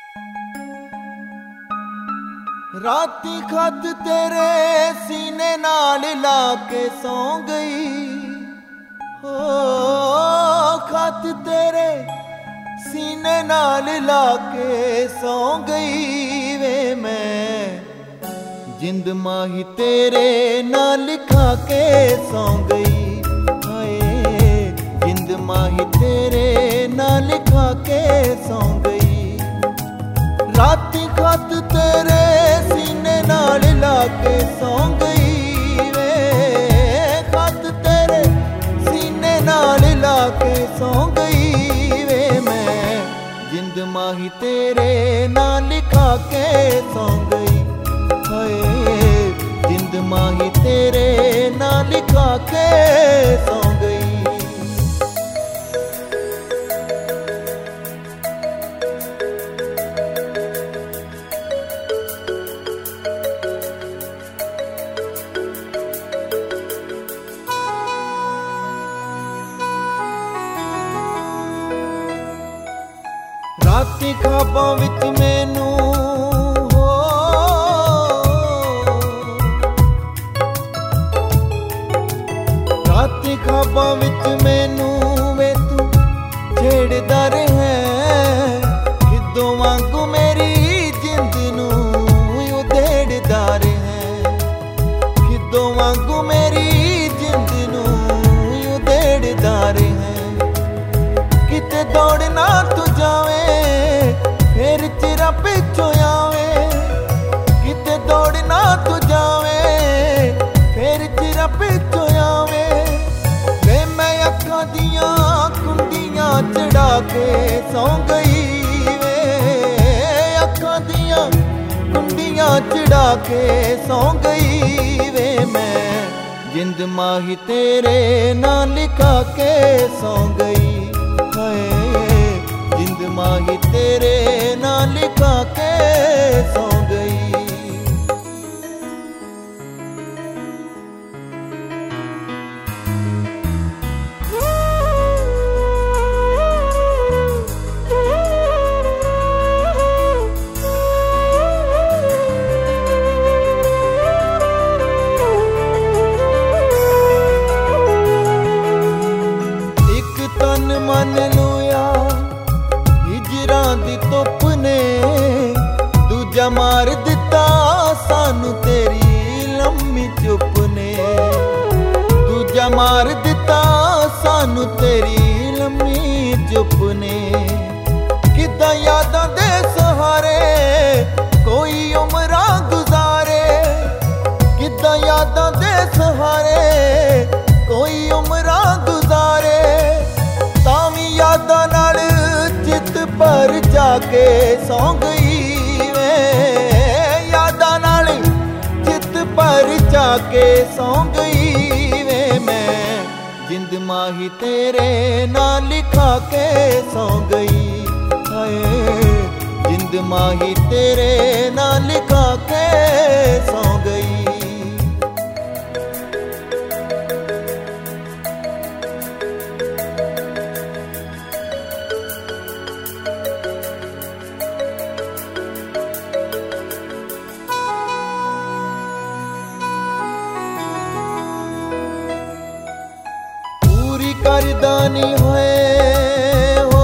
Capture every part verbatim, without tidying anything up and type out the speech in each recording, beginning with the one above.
राती खत तेरे सीने नाल ला के सौ गई हो, खत तेरे सीने नाल ला के सौ गई वे मैं जिंद माही तेरे नाल लिखा के सौ गई। हाय जिंद माही तेरे नाल लिखा के सौ गई। राती खत तेरे सीने नाल ला के सौ गई वे, खत तेरे सीने नाल ला के सौ गई वे मैं जिंद माही तेरे नाल लिखा के सौ गई। हाय जिंद माही तेरे नाल लिखा के सौ गई। राती ख्वाबां विच मैनू हो, राती ख्वाबां विच मैनू वे तू छेड़दा रहे किदों वांगू मेरी जिंद नूं उधेड़दा रहे, किदों वांगू मेरी जिंद नूं उधेड़दा रहे। किते दौड़ना तू जावे फिर चिरा पिछों आवे, किते दौड़ना तू जावे फिर चिरा पिछों आवे वे मैं अखां दियां कुंडियां चढ़ा के सौ गई वे, अखां दियां कुंडियां चढ़ा के सौ गई वे मैं जिंद माही तेरे नाल लिखा के सौ गई। हाय जिंद माही तेरे नाल लिखा के सौ गई। एक तन मन लुया हिजरां दी धुप ने दूजा मार दिता सानू तेरी लम्मी चुप ने, दूजा मार दिता सानू तेरी लम्मी चुप ने। किदां यादां दे सहारे कोई उमरां गुजारे, किदां यादां दे सहारे कोई उमरां गुजारे तावी यादां नाल चित पर जाके सौ गई वे, यादां नाल चित पर जाके सौ गई वे मैं जिंद माही तेरे नाल लिखा के सौ गई। हाय जिंद माही तेरे नाल लिखा के सौ गई। करदानी होए हो,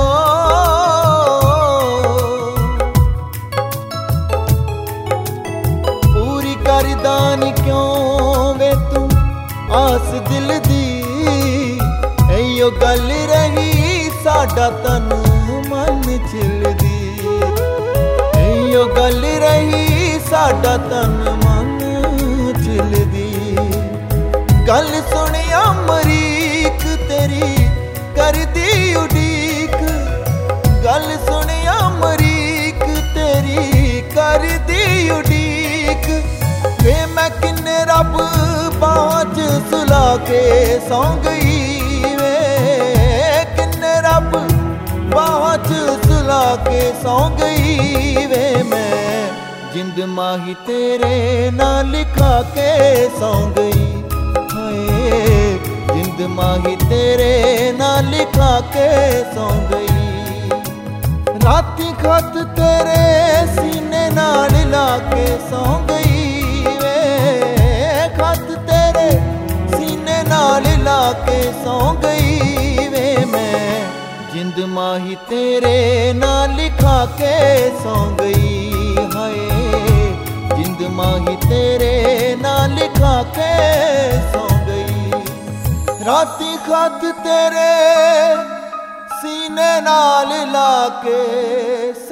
पूरी करदानी क्यों वे तू आस दिल दी, इयो गल रही साडा तन मन छिलदी, इयो गल रही साडा तन मन छिलदी। गल सुनिया मरीक तेरी कर दी उड़ीक, गल सुनिया मरीक तेरी कर दी उड़ीक वे मैं किन्ने रब बाँच सुला के सौ गई वे, किन्ने रब बाँच सुला के सौ गई वे मैं जिंद माही तेरे नाल लिखा के सौ गई। हाय जिंद माही तेरे नाल लिखा के सौ गई। राती खत तेरे सीने नाल ला के सौ गई वे, खत तेरे सीने नाल ला के सौ गई वे। मैं जिंद माही तेरे नाल लिखा के सौ गई हाय, जिंद माही तेरे नाल लिखा के सौ गई। राती खत तेरे सीने नाल ला के